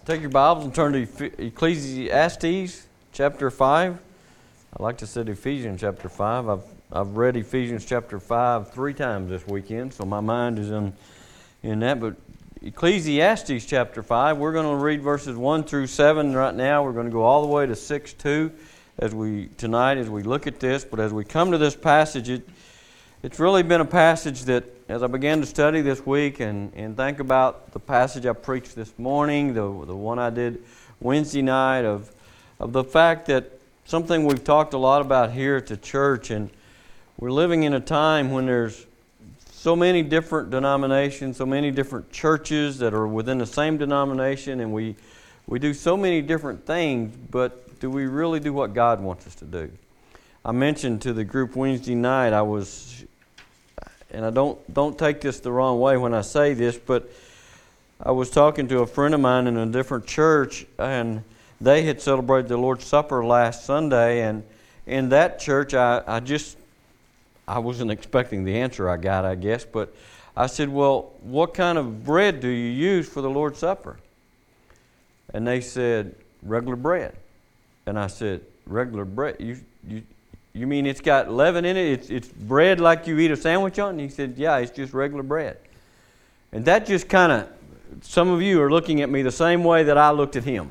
Take your Bibles and turn to Ecclesiastes chapter 5. I like to say Ephesians chapter 5. I've read Ephesians chapter 5 3 times this weekend, so my mind is in that. But Ecclesiastes chapter 5, we're going to read verses 1 through 7 right now. We're going to go all the way to 6:2 as we look at this. But as we come to this passage, it's really been a passage that, as I began to study this week and think about the passage I preached this morning, the one I did Wednesday night, of the fact that something we've talked a lot about here at the church, and we're living in a time when there's so many different denominations, so many different churches that are within the same denomination, and we do so many different things, but do we really do what God wants us to do? I mentioned to the group Wednesday night, and I don't take this the wrong way when I say this, but I was talking to a friend of mine in a different church, and they had celebrated the Lord's Supper last Sunday, and in that church, I wasn't expecting the answer I got, I guess, but I said, well, what kind of bread do you use for the Lord's Supper? And they said, regular bread. And I said, regular bread? You mean it's got leaven in it? It's bread like you eat a sandwich on? And he said, yeah, it's just regular bread. And that just kind of, some of you are looking at me the same way that I looked at him.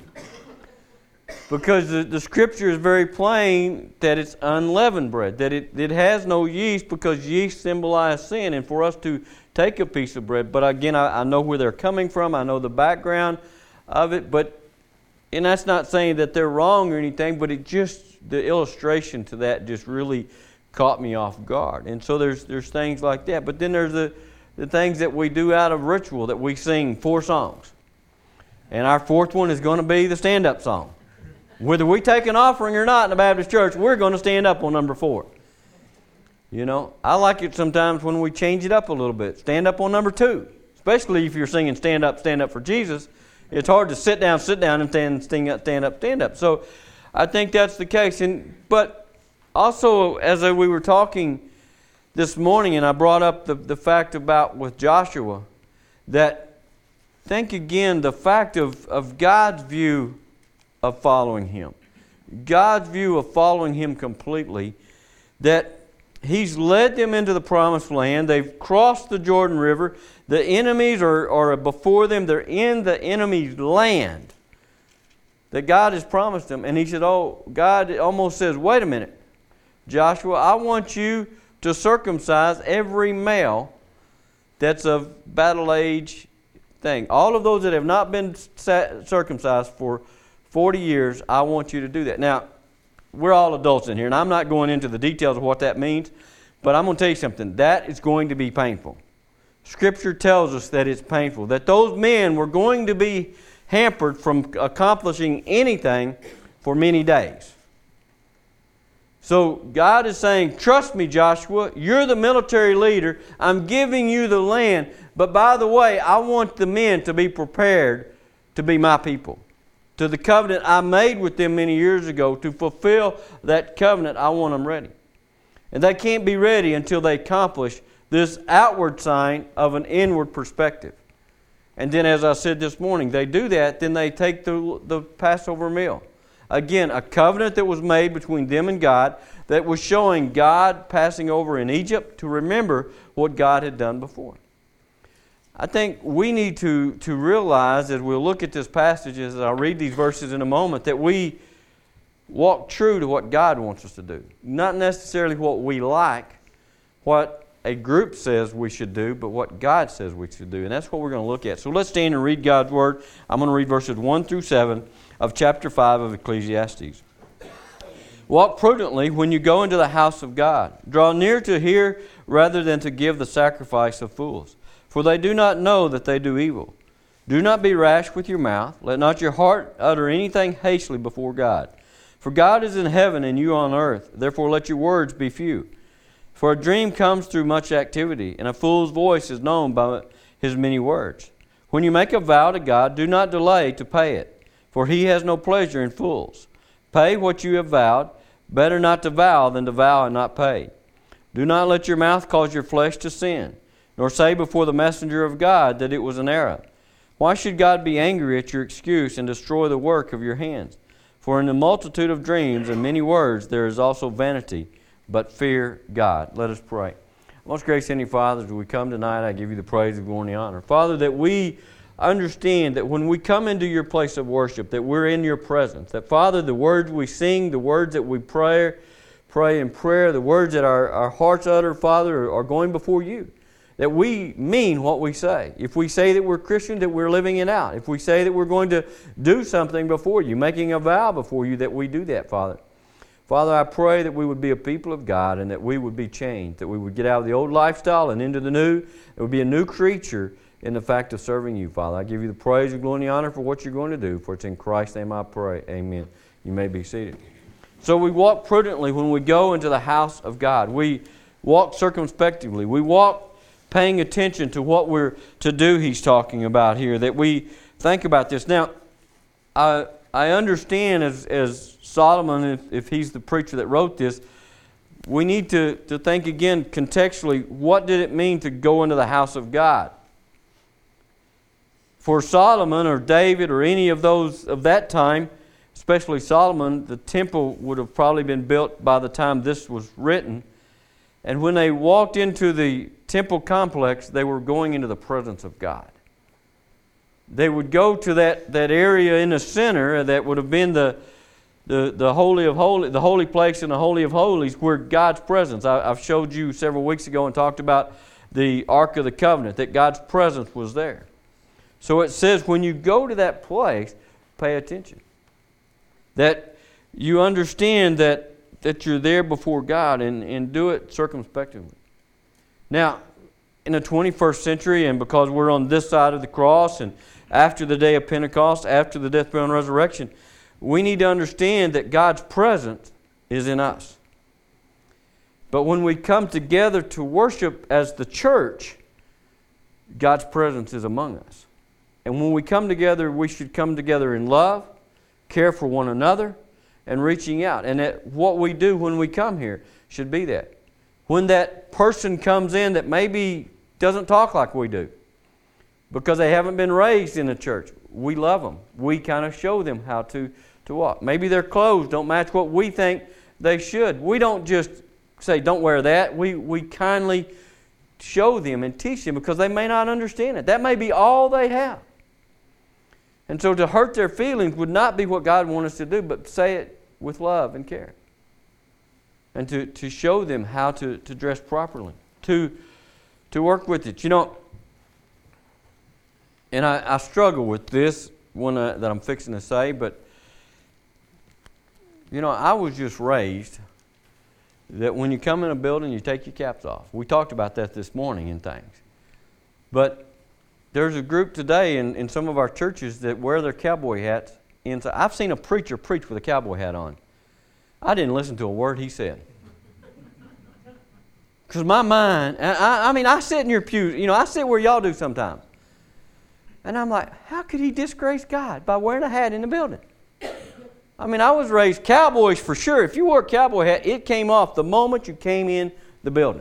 Because the Scripture is very plain that it's unleavened bread, that it has no yeast, because yeast symbolizes sin, and for us to take a piece of bread. But again, I know where they're coming from, I know the background of it, and that's not saying that they're wrong or anything, but the illustration to that just really caught me off guard. And so there's things like that. But then there's the things that we do out of ritual, that we sing 4 songs. And our 4th one is going to be the stand-up song. Whether we take an offering or not in the Baptist church, we're going to stand up on number 4. You know, I like it sometimes when we change it up a little bit. Stand up on number 2. Especially if you're singing stand up for Jesus. It's hard to sit down, and then stand up. So I think that's the case. But also, as we were talking this morning, and I brought up the fact about with Joshua, that think again the fact of God's view of following Him. God's view of following Him completely, that He's led them into the promised land. They've crossed the Jordan River. The enemies are before them. They're in the enemy's land that God has promised them. And He said, God almost says, wait a minute, Joshua, I want you to circumcise every male that's of battle age thing. All of those that have not been circumcised for 40 years, I want you to do that. Now, we're all adults in here, and I'm not going into the details of what that means, but I'm going to tell you something. That is going to be painful. Scripture tells us that it's painful, that those men were going to be hampered from accomplishing anything for many days. So God is saying, trust me, Joshua, you're the military leader. I'm giving you the land, but by the way, I want the men to be prepared to be my people. To the covenant I made with them many years ago, to fulfill that covenant, I want them ready. And they can't be ready until they accomplish this outward sign of an inward perspective. And then, as I said this morning, they do that, then they take the Passover meal. Again, a covenant that was made between them and God, that was showing God passing over in Egypt to remember what God had done before. I think we need to realize, as we'll look at this passage, as I'll read these verses in a moment, that we walk true to what God wants us to do. Not necessarily what we like, what a group says we should do, but what God says we should do. And that's what we're going to look at. So let's stand and read God's Word. I'm going to read verses 1 through 7 of chapter 5 of Ecclesiastes. Walk prudently when you go into the house of God. Draw near to hear rather than to give the sacrifice of fools. For they do not know that they do evil. Do not be rash with your mouth. Let not your heart utter anything hastily before God. For God is in heaven and you on earth. Therefore let your words be few. For a dream comes through much activity, and a fool's voice is known by his many words. When you make a vow to God, do not delay to pay it, for He has no pleasure in fools. Pay what you have vowed. Better not to vow than to vow and not pay. Do not let your mouth cause your flesh to sin, nor say before the messenger of God that it was an error. Why should God be angry at your excuse and destroy the work of your hands? For in the multitude of dreams and many words there is also vanity, but fear God. Let us pray. Most gracious Heavenly Father, as we come tonight, I give you the praise, the glory, and the honor. Father, that we understand that when we come into your place of worship, that we're in your presence. That, Father, the words we sing, the words that we pray in prayer, the words that our hearts utter, Father, are going before you. That we mean what we say. If we say that we're Christian, that we're living it out. If we say that we're going to do something before you, making a vow before you, that we do that, Father. Father, I pray that we would be a people of God and that we would be changed, that we would get out of the old lifestyle and into the new. It would be a new creature in the fact of serving you, Father. I give you the praise, the glory, and the honor for what you're going to do, for it's in Christ's name I pray. Amen. You may be seated. So we walk prudently when we go into the house of God. We walk circumspectively. We walk paying attention to what we're to do, he's talking about here, that we think about this. Now, I understand as Solomon, if he's the preacher that wrote this, we need to think again contextually, what did it mean to go into the house of God? For Solomon or David or any of those of that time, especially Solomon, the temple would have probably been built by the time this was written. And when they walked into the temple complex, they were going into the presence of God. They would go to that area in the center that would have been the Holy of Holies, the holy place in the Holy of Holies, where God's presence. I've showed you several weeks ago and talked about the Ark of the Covenant, that God's presence was there. So it says when you go to that place, pay attention. That you understand that you're there before God and do it circumspectively. Now, in the 21st century, and because we're on this side of the cross and after the day of Pentecost, after the death, burial, and resurrection, we need to understand that God's presence is in us. But when we come together to worship as the church, God's presence is among us. And when we come together, we should come together in love, care for one another, and reaching out. And that what we do when we come here should be that. When that person comes in that maybe doesn't talk like we do because they haven't been raised in the church, we love them. We kind of show them how to walk. Maybe their clothes don't match what we think they should. We don't just say, don't wear that. We kindly show them and teach them because they may not understand it. That may be all they have. And so to hurt their feelings would not be what God wants us to do, but say it with love and care. And to show them how to dress properly, to work with it. You know, and I struggle with this one that I'm fixing to say, but, you know, I was just raised that when you come in a building, you take your caps off. We talked about that this morning and things. But there's a group today in some of our churches that wear their cowboy hats inside. I've seen a preacher preach with a cowboy hat on. I didn't listen to a word he said. Because my mind, I mean, I sit in your pews, you know, I sit where y'all do sometimes. And I'm like, how could he disgrace God by wearing a hat in the building? I mean, I was raised cowboys for sure. If you wore a cowboy hat, it came off the moment you came in the building.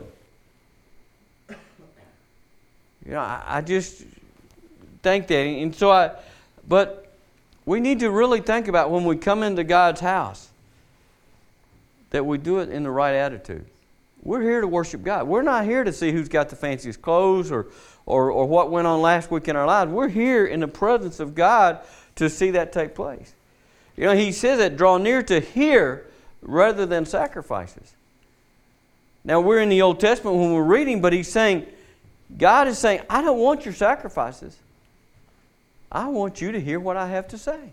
You know, I just think that. And so but we need to really think about when we come into God's house that we do it in the right attitude. We're here to worship God. We're not here to see who's got the fanciest clothes or what went on last week in our lives. We're here in the presence of God to see that take place. You know, he says that draw near to hear rather than sacrifices. Now, we're in the Old Testament when we're reading, but he's saying, God is saying, I don't want your sacrifices. I want you to hear what I have to say.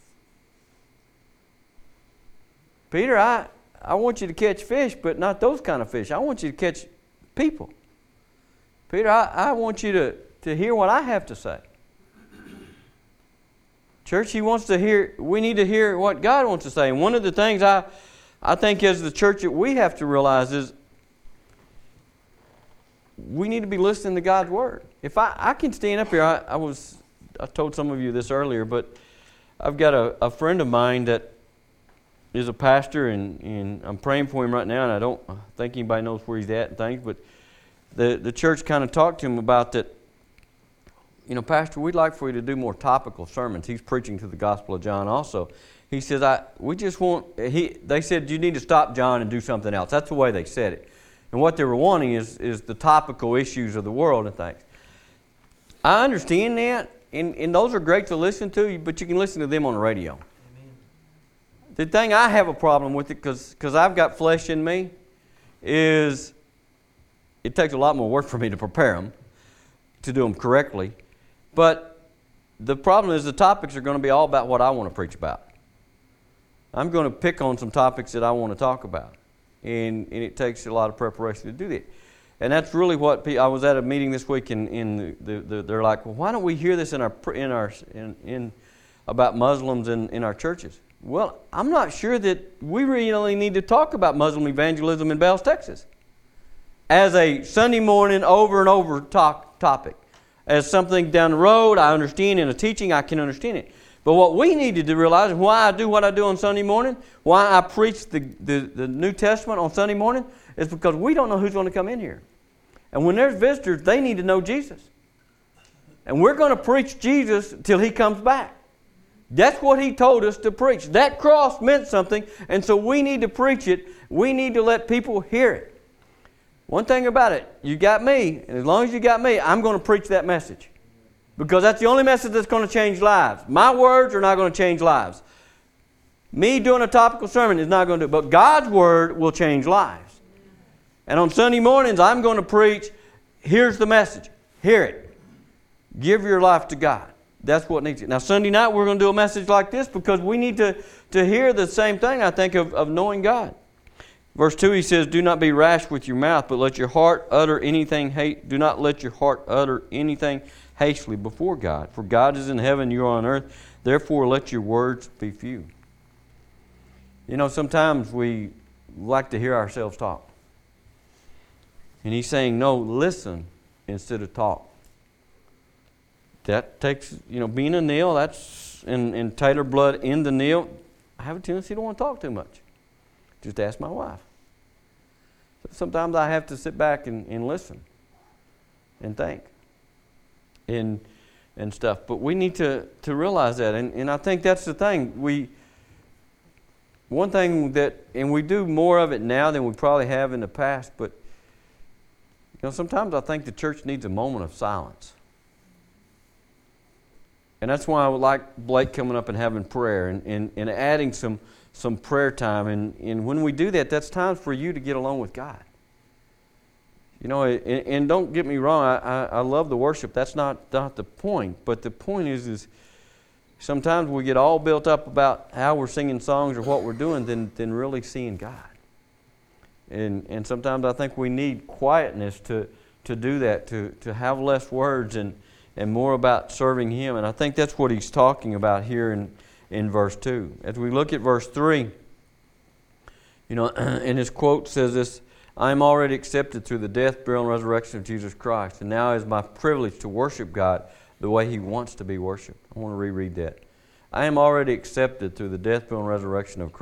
Peter, I want you to catch fish, but not those kind of fish. I want you to catch people. Peter, I want you to hear what I have to say. Church, he wants to hear, we need to hear what God wants to say. And one of the things I think as the church that we have to realize is we need to be listening to God's Word. If I can stand up here, I told some of you this earlier, but I've got a friend of mine that is a pastor, and I'm praying for him right now, and I don't think anybody knows where he's at and things, but the church kind of talked to him about that. Pastor, we'd like for you to do more topical sermons. He's preaching to the Gospel of John also. He says, they said, you need to stop John and do something else. That's the way they said it. And what they were wanting is the topical issues of the world and things. I understand that, and those are great to listen to, but you can listen to them on the radio. Amen. The thing I have a problem with it, because I've got flesh in me, is it takes a lot more work for me to prepare them, to do them correctly. But the problem is the topics are going to be all about what I want to preach about. I'm going to pick on some topics that I want to talk about. And it takes a lot of preparation to do that. And that's really what I was at a meeting this week, and they're like, well, why don't we hear this about Muslims in our churches? Well, I'm not sure that we really need to talk about Muslim evangelism in Bells, Texas, as a Sunday morning over and over topic. As something down the road, I understand in a teaching, I can understand it. But what we needed to realize, and why I do what I do on Sunday morning, why I preach the New Testament on Sunday morning, is because we don't know who's going to come in here. And when there's visitors, they need to know Jesus. And we're going to preach Jesus till He comes back. That's what He told us to preach. That cross meant something, and so we need to preach it. We need to let people hear it. One thing about it, you got me, and as long as you got me, I'm going to preach that message. Because that's the only message that's going to change lives. My words are not going to change lives. Me doing a topical sermon is not going to do it. But God's Word will change lives. And on Sunday mornings, I'm going to preach, here's the message. Hear it. Give your life to God. That's what needs it. Now, Sunday night, we're going to do a message like this because we need to hear the same thing, I think, of knowing God. Verse 2, he says, do not be rash with your mouth, but let your heart utter anything do not let your heart utter anything hastily before God. For God is in heaven, you are on earth. Therefore, let your words be few. Sometimes we like to hear ourselves talk. And he's saying, no, listen instead of talk. That takes, being a nail, that's in Taylor blood in the nail. I have a tendency to want to talk too much. Just ask my wife. Sometimes I have to sit back and listen and think and stuff. But we need to realize that. And I think that's the thing. One thing and we do more of it now than we probably have in the past, but sometimes I think the church needs a moment of silence. And that's why I would like Blake coming up and having prayer and adding some prayer time. And when we do that, that's time for you to get along with God. And don't get me wrong, I love the worship. That's not the point. But the point is sometimes we get all built up about how we're singing songs or what we're doing than really seeing God. And sometimes I think we need quietness to do that, to have less words and more about serving Him. And I think that's what he's talking about here in verse 2. As we look at verse 3, and his quote says this, I am already accepted through the death, burial, and resurrection of Jesus Christ, and now it is my privilege to worship God the way He wants to be worshipped. I want to reread that. I am already accepted through the death, burial, and resurrection of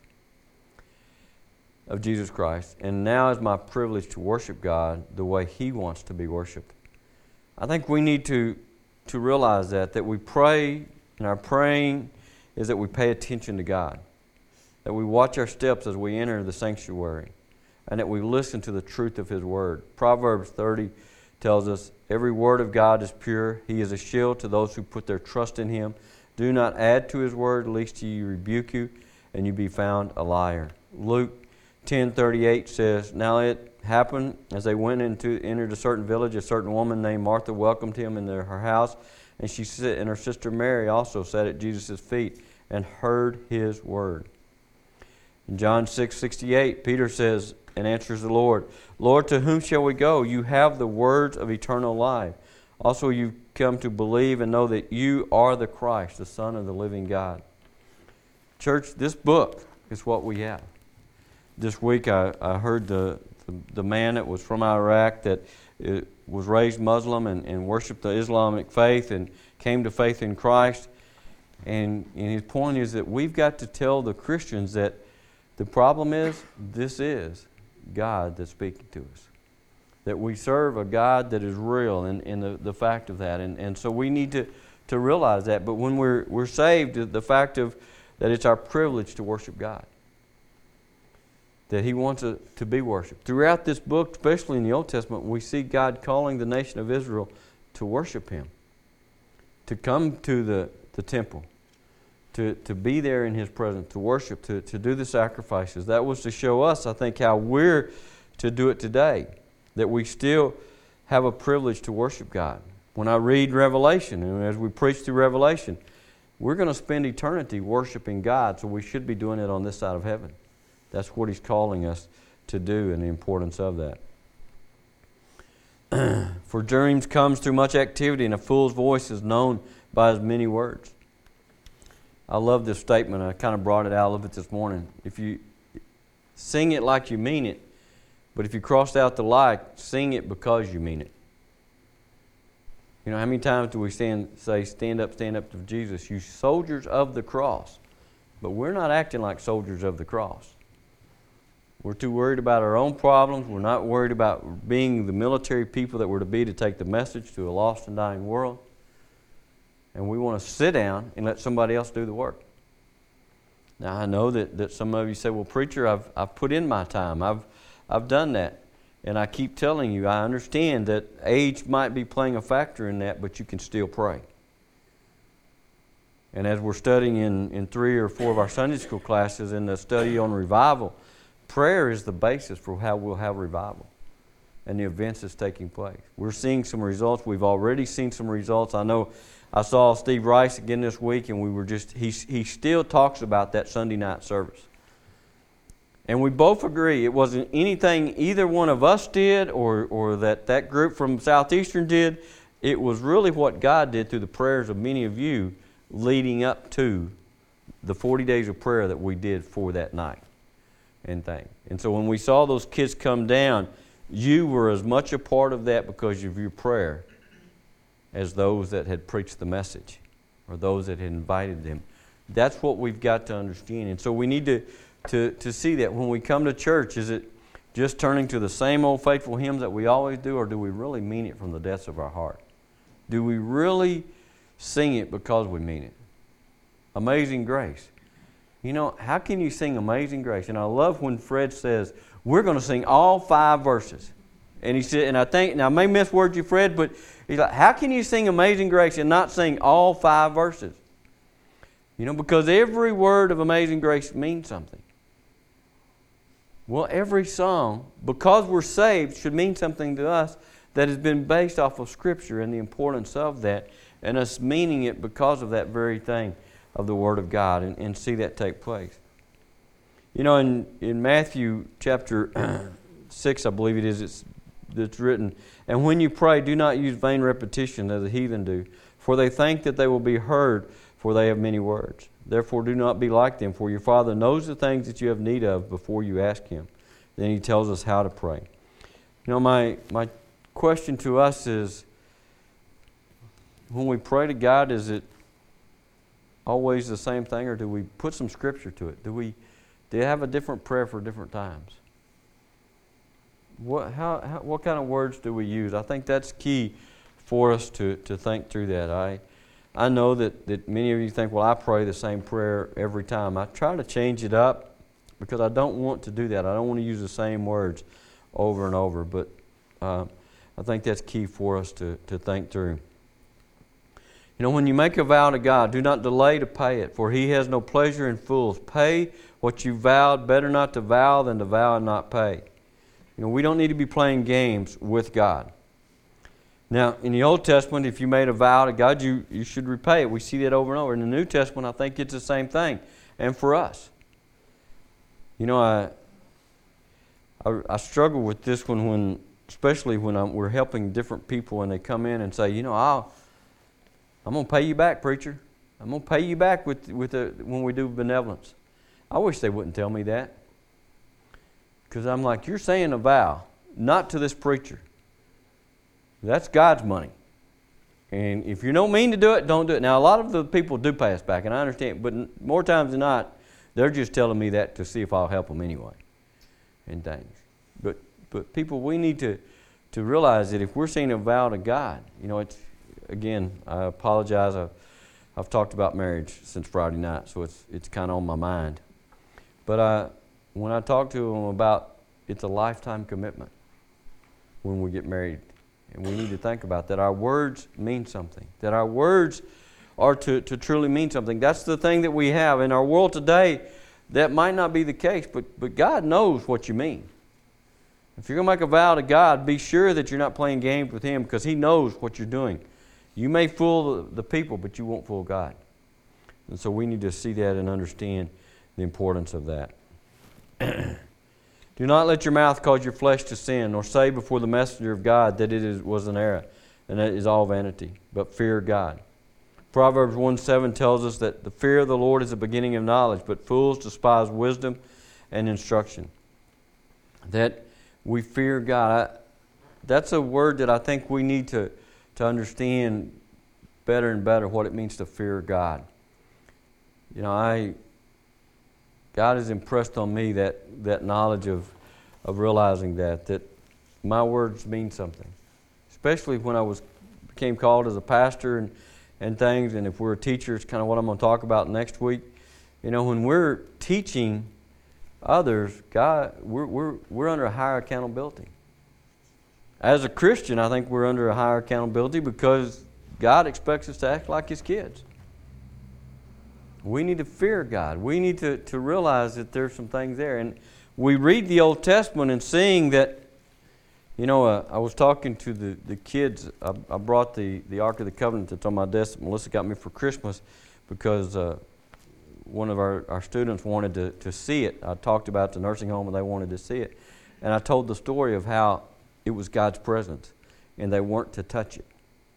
Jesus Christ, and now is my privilege to worship God the way He wants to be worshipped. I think we need to realize that we pray, and our praying is that we pay attention to God, that we watch our steps as we enter the sanctuary, and that we listen to the truth of His Word. Proverbs 30 tells us, every word of God is pure. He is a shield to those who put their trust in Him. Do not add to His Word, lest He rebuke you, and you be found a liar. Luke 10:38 says, now it happened as they entered a certain village, a certain woman named Martha welcomed Him in her house, and and her sister Mary also sat at Jesus' feet and heard His word. In John 6:68, Peter says, and answers the Lord, Lord, to whom shall we go? You have the words of eternal life. Also you've come to believe and know that you are the Christ, the Son of the living God. Church, this book is what we have. This week I heard the man that was from Iraq that was raised Muslim and worshiped the Islamic faith and came to faith in Christ. And his point is that we've got to tell the Christians that the problem is, this is God that's speaking to us. that we serve a God that is real, and the fact of that. And so we need to realize that. But when we're saved, the fact of that it's our privilege to worship God, that He wants to be worshiped. Throughout this book, especially in the Old Testament, we see God calling the nation of Israel to worship Him, to come to the temple, to be there in His presence, to worship, to do the sacrifices. That was to show us, I think, how we're to do it today, that we still have a privilege to worship God. When I read Revelation, and as we preach through Revelation, we're going to spend eternity worshiping God, so we should be doing it on this side of heaven. That's what He's calling us to do, and the importance of that. For dreams comes through much activity, and a fool's voice is known by his many words. I love this statement. I kind of brought it out of it this morning. If you sing it like you mean it, but if you crossed out the like, sing it because you mean it. You know, how many times do we say, stand up to Jesus, you soldiers of the cross? But we're not acting like soldiers of the cross. We're too worried about our own problems. We're not worried about being the military people that we're to be to take the message to a lost and dying world. And we want to sit down and let somebody else do the work. Now, I know that some of you say, well, preacher, I've put in my time. I've done that. And I keep telling you, I understand that age might be playing a factor in that, but you can still pray. And as we're studying in 3 or 4 of our Sunday school classes in the study on revival, prayer is the basis for how we'll have revival and the events that's taking place. We're seeing some results. We've already seen some results. I know I saw Steve Rice again this week, and he still talks about that Sunday night service. And we both agree it wasn't anything either one of us did or that group from Southeastern did. It was really what God did through the prayers of many of you leading up to the 40 days of prayer that we did for that night and thing. And so when we saw those kids come down, you were as much a part of that because of your prayer as those that had preached the message or those that had invited them. That's what we've got to understand. And so we need to see that when we come to church, is it just turning to the same old faithful hymns that we always do, or do we really mean it from the depths of our heart? Do we really sing it because we mean it? Amazing Grace. You know, how can you sing Amazing Grace? And I love when Fred says, we're going to sing all 5 verses. And he said, and I may misword you, Fred, but he's like, how can you sing Amazing Grace and not sing all 5 verses? You know, because every word of Amazing Grace means something. Well, every song, because we're saved, should mean something to us that has been based off of Scripture and the importance of that, and us meaning it because of that very thing of the Word of God, and see that take place. You know, in Matthew chapter 6, I believe it is, it's written, and when you pray, do not use vain repetition as the heathen do, for they think that they will be heard, for they have many words. Therefore do not be like them, for your Father knows the things that you have need of before you ask Him. Then He tells us how to pray. You know, my question to us is, when we pray to God, is it always the same thing, or do we put some Scripture to it? Do you have a different prayer for different times? What kind of words do we use? I think that's key for us to think through that. I know that many of you think, well, I pray the same prayer every time. I try to change it up because I don't want to do that. I don't want to use the same words over and over. But I think that's key for us to think through. You know, when you make a vow to God, do not delay to pay it, for He has no pleasure in fools. Pay what you vowed. Better not to vow than to vow and not pay. You know, we don't need to be playing games with God. Now, in the Old Testament, if you made a vow to God, you should repay it. We see that over and over. In the New Testament, I think it's the same thing. And for us. You know, I struggle with this one especially when we're helping different people and they come in and say, you know, I'm going to pay you back, preacher. I'm going to pay you back when we do benevolence. I wish they wouldn't tell me that. Because I'm like, you're saying a vow, not to this preacher. That's God's money. And if you don't mean to do it, don't do it. Now, a lot of the people do pay us back, and I understand, but more times than not, they're just telling me that to see if I'll help them anyway and things. But people, we need to realize that if we're saying a vow to God, it's, again, I apologize. I've talked about marriage since Friday night, so it's kind of on my mind. But when I talk to them about, it's a lifetime commitment when we get married. And we need to think about that. Our words mean something. That our words are to truly mean something. That's the thing that we have. In our world today, that might not be the case, but God knows what you mean. If you're going to make a vow to God, be sure that you're not playing games with Him, because He knows what you're doing. You may fool the people, but you won't fool God. And so we need to see that and understand the importance of that. Do not let your mouth cause your flesh to sin, nor say before the messenger of God that was an error, and that is all vanity, but fear God. Proverbs 1:7 tells us that the fear of the Lord is the beginning of knowledge, but fools despise wisdom and instruction. That we fear God. That's a word that I think we need to understand better and better, what it means to fear God. God has impressed on me that knowledge of realizing that my words mean something. Especially when I became called as a pastor and things, and if we're a teacher, it's kind of what I'm going to talk about next week. When we're teaching others, God, we're under a higher accountability. As a Christian, I think we're under a higher accountability because God expects us to act like His kids. We need to fear God. We need to realize that there's some things there. And we read the Old Testament and seeing that, I was talking to the kids. I brought the Ark of the Covenant that's on my desk that Melissa got me for Christmas because one of our students wanted to see it. I talked about the nursing home and they wanted to see it. And I told the story of how it was God's presence and they weren't to touch it.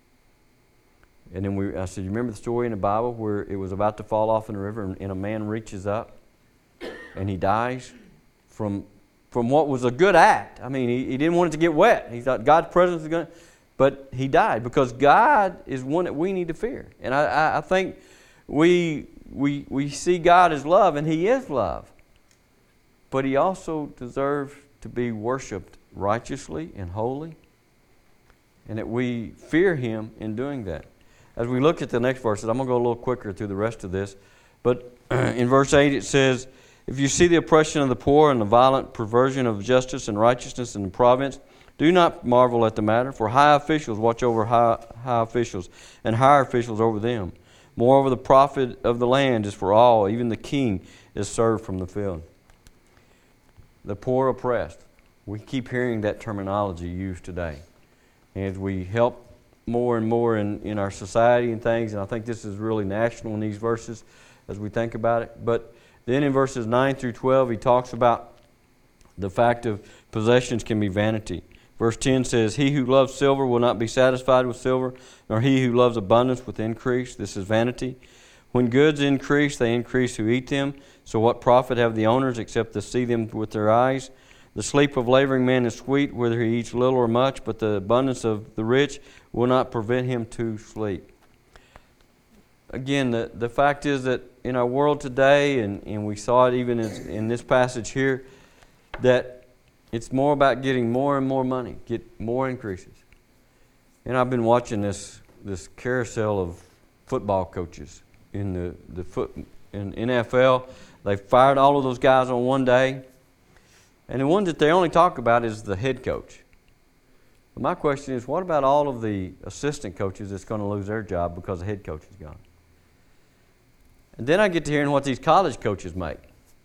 And then I said, you remember the story in the Bible where it was about to fall off in the river and a man reaches up and he dies from what was a good act. I mean, he didn't want it to get wet. He thought God's presence was going to, but he died because God is one that we need to fear. And I think we see God as love, and He is love. But He also deserves to be worshiped righteously and holy, and that we fear Him in doing that. As we look at the next verses, I'm going to go a little quicker through the rest of this. But in verse 8 it says, if you see the oppression of the poor and the violent perversion of justice and righteousness in the province, do not marvel at the matter, for high officials watch over high officials, and higher officials over them. Moreover, the profit of the land is for all, even the king is served from the field. The poor oppressed. We keep hearing that terminology used today. As we help more and more in our society and things, and I think this is really national in these verses as we think about it. But then in verses 9 through 12, he talks about the fact of possessions can be vanity. Verse 10 says, he who loves silver will not be satisfied with silver, nor he who loves abundance with increase. This is vanity. When goods increase, they increase who eat them. So what profit have the owners except to see them with their eyes? The sleep of laboring man is sweet, whether he eats little or much, but the abundance of the rich will not prevent him to sleep. Again, the fact is that in our world today, and we saw it even in this passage here, that it's more about getting more and more money, get more increases. And I've been watching this carousel of football coaches in in NFL. They fired all of those guys on one day. And the one that they only talk about is the head coach. But my question is, what about all of the assistant coaches that's going to lose their job because the head coach is gone? And then I get to hearing what these college coaches make.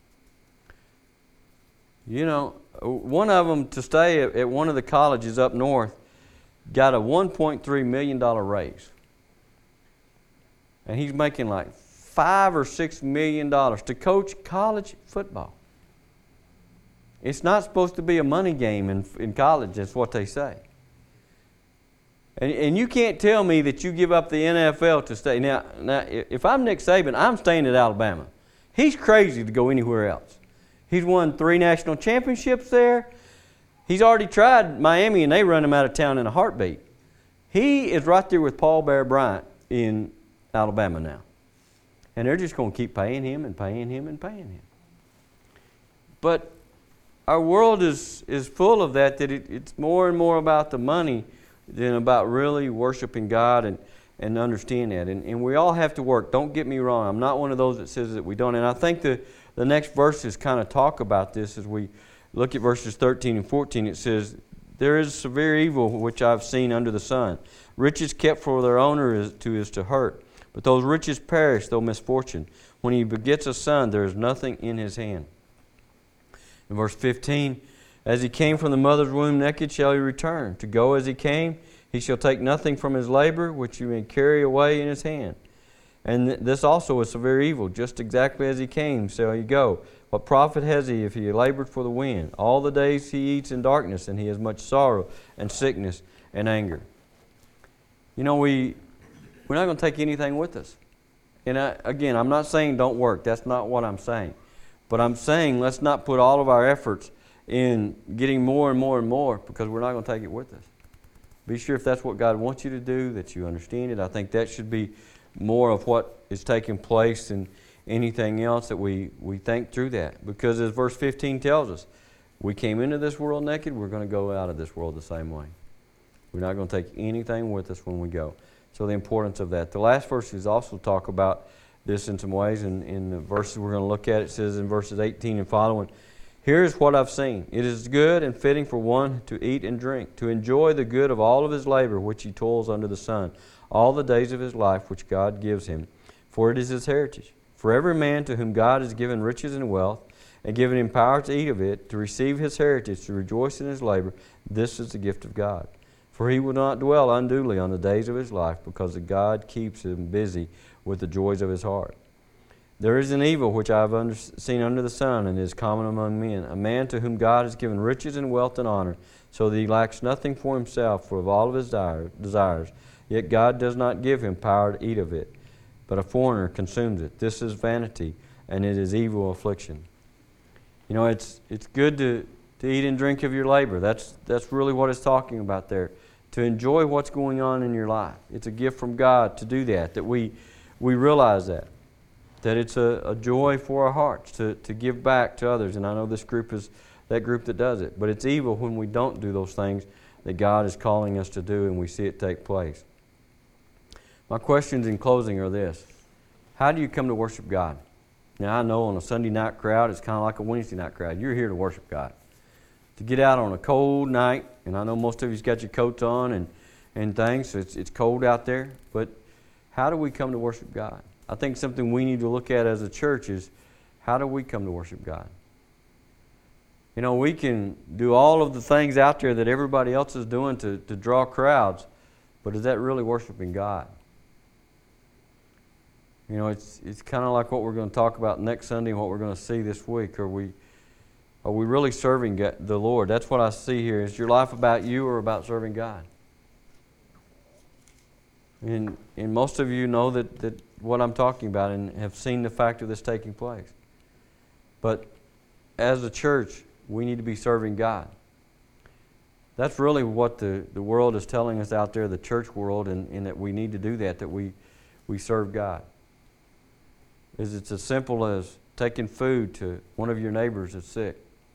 One of them, to stay at one of the colleges up north, got a $1.3 million raise. And he's making like $5 or $6 million to coach college football. It's not supposed to be a money game in college, that's what they say. And you can't tell me that you give up the NFL to stay. Now, if I'm Nick Saban, I'm staying at Alabama. He's crazy to go anywhere else. He's won 3 national championships there. He's already tried Miami, and they run him out of town in a heartbeat. He is right there with Paul Bear Bryant in Alabama now. And they're just going to keep paying him and paying him and paying him. But our world is full of that it's more and more about the money than about really worshiping God and understand that. And we all have to work. Don't get me wrong. I'm not one of those that says that we don't. And I think the next verses kind of talk about this as we look at verses 13 and 14. It says, there is severe evil which I've seen under the sun. Riches kept for their owner is to hurt. But those riches perish, though misfortune. When he begets a son, there is nothing in his hand. In verse 15, as he came from the mother's womb naked shall he return. To go as he came, he shall take nothing from his labor, which he may carry away in his hand. And this also is severe evil. Just exactly as he came shall he go. What profit has he if he labored for the wind? All the days he eats in darkness, and he has much sorrow and sickness and anger. You know, we're not going to take anything with us. And again, I'm not saying don't work. That's not what I'm saying. But I'm saying let's not put all of our efforts in getting more and more and more, because we're not going to take it with us. Be sure if that's what God wants you to do, that you understand it. I think that should be more of what is taking place than anything else, that we think through that. Because as verse 15 tells us, we came into this world naked, we're going to go out of this world the same way. We're not going to take anything with us when we go. So the importance of that. The last verses also talk about this in some ways. In the verses we're going to look at, it says in verses 18 and following, here is what I've seen. It is good and fitting for one to eat and drink, to enjoy the good of all of his labor which he toils under the sun, all the days of his life which God gives him, for it is his heritage. For every man to whom God has given riches and wealth, and given him power to eat of it, to receive his heritage, to rejoice in his labor, this is the gift of God. For he will not dwell unduly on the days of his life, because God keeps him busy with the joys of his heart. There is an evil which I have seen under the sun, and is common among men, a man to whom God has given riches and wealth and honor, so that he lacks nothing for himself, for of all of his desires. Yet God does not give him power to eat of it, but a foreigner consumes it. This is vanity, and it is evil affliction. You know, it's good to eat and drink of your labor. That's really what it's talking about there. To enjoy what's going on in your life. It's a gift from God to do that we realize that it's a joy for our hearts to give back to others. And I know this group is that group that does it. But it's evil when we don't do those things that God is calling us to do and we see it take place. My questions in closing are this. How do you come to worship God? Now, I know on a Sunday night crowd, it's kind of like a Wednesday night crowd. You're here to worship God. To get out on a cold night, and I know most of you's got your coats on and things, so it's cold out there, but how do we come to worship God? I think something we need to look at as a church is, how do we come to worship God? You know, we can do all of the things out there that everybody else is doing to draw crowds, but is that really worshiping God? You know, it's kind of like what we're going to talk about next Sunday and what we're going to see this week. Are we really serving the Lord? That's what I see here. Is your life about you or about serving God? And most of you know that what I'm talking about and have seen the fact of this taking place. But as a church, we need to be serving God. That's really what the world is telling us out there, the church world, and that we need to do that we serve God. It's as simple as taking food to one of your neighbors that's sick.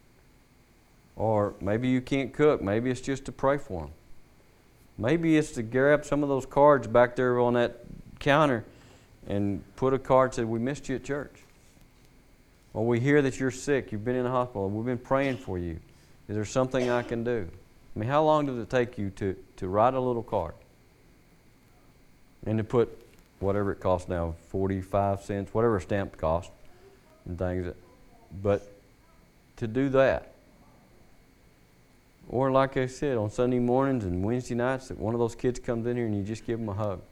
Or maybe you can't cook. Maybe it's just to pray for them. Maybe it's to grab some of those cards back there on that counter and put a card that said, we missed you at church. Or we hear that you're sick, you've been in the hospital, we've been praying for you. Is there something I can do? I mean, how long does it take you to write a little card? And to put whatever it costs now, 45 cents, whatever a stamp costs and things. But to do that. Or like I said, on Sunday mornings and Wednesday nights, that one of those kids comes in here and you just give them a hug.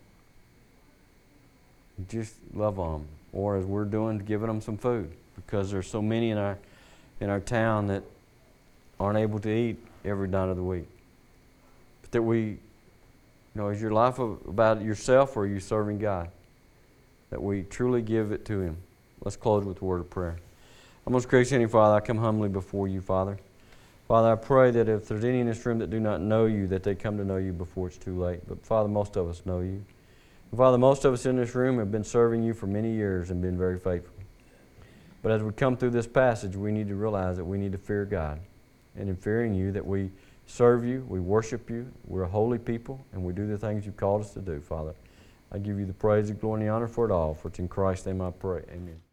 You just love on them. Or as we're doing, giving them some food. Because there's so many in our town that aren't able to eat every night of the week. But that we, is your life about yourself or are you serving God? That we truly give it to Him. Let's close with a word of prayer. Our most gracious Heavenly Father, I come humbly before you, Father. Father, I pray that if there's any in this room that do not know you, that they come to know you before it's too late. But Father, most of us know you. And Father, most of us in this room have been serving you for many years and been very faithful. But as we come through this passage, we need to realize that we need to fear God. and in fearing you that we serve you, we worship you, we're a holy people, and we do the things you've called us to do, Father. I give you the praise, the glory, and the honor for it all, for it's in Christ's name I pray. Amen.